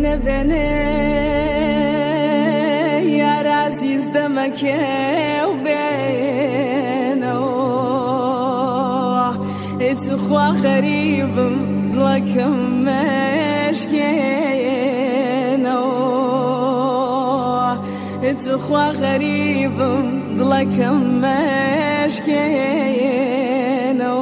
بني يا عزيز دمك وبينه تخوى غريب لك مشكينه تخوى غريب لك مشكينه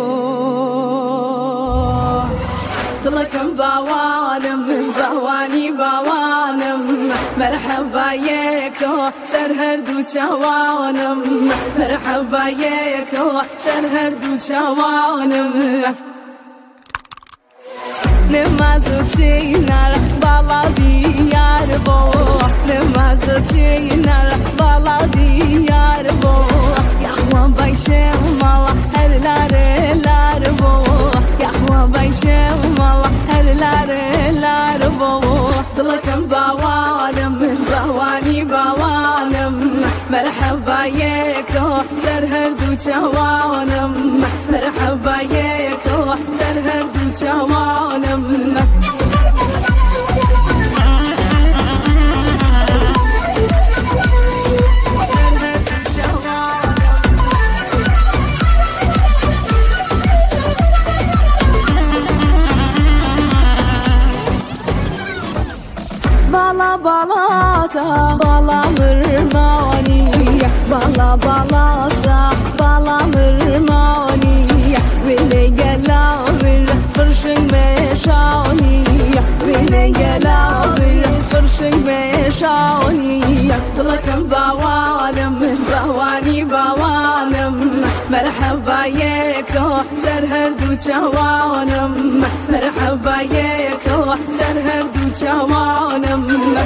لكم باوانم باواني باوانم مرحبا يكو سرهردو چوانم مرحبا يكو سرهردو چوانم نمازو تينار بالا ديار بو نمازو تينار بالا ديار بو يخوان بايشم مالا هرلار لار بو يخوان بايشم مالا هرلار لار بو دلكم باوانم باواني باوانم مرحبا يكو سرهردو چوانم مرحبا يكو سرهردو چوانم Bala balata, bala mırmani, bala balata, bala mırmani, bile gelavir fırşın meşani, bile gelavir fırşın meşani, dılakım bavanım, bavani bavanım, merhaba yeko, serherdu çavanım, merhaba yeko, serherdu çavanım.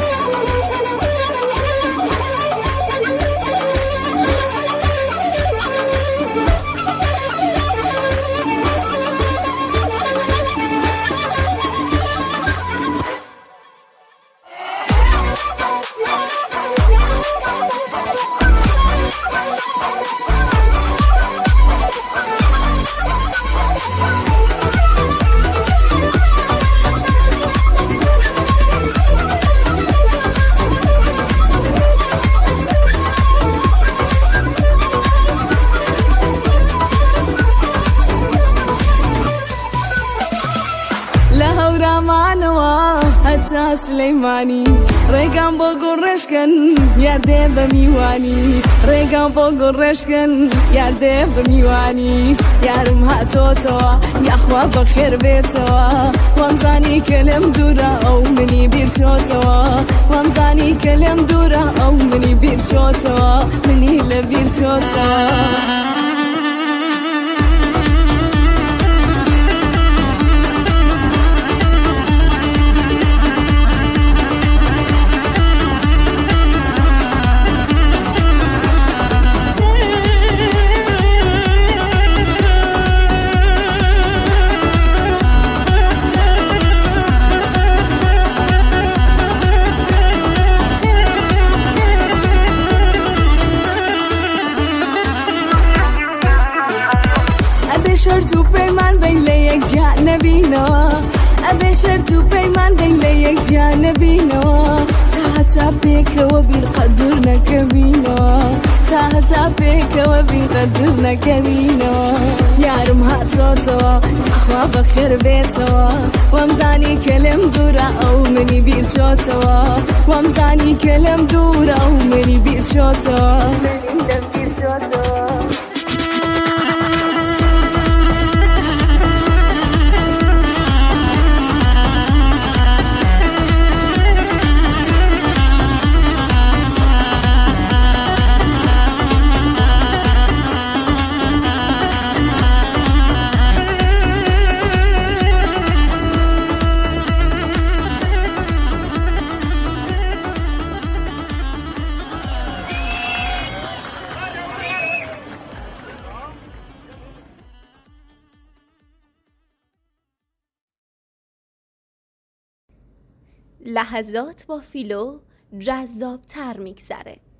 حتى سليماني ريقان بوغو رشكن ياردي بميواني ريقان بوغو رشكن ياردي بميواني يارم هاتوتو يا اخوة بخير بيتو وامزاني كلم دورا او مني بيرشوتو وامزاني كلم دورا او مني بيرشوتو مني لبيرشوتو شرط پیمان بین لیک جانبینو ابی شرط پیمان بین لیک جانبینو تا پیک و بیر قدر نکبینو تا پیک و بیر قدر نکبینو یارم هاتوتو اخوا بخیر بیتو وامزانی کلم دورا او منی بیر چوتو وامزانی کلم دورا او منی بیر چوتو لحظات با فیلو جذاب تر میگذره.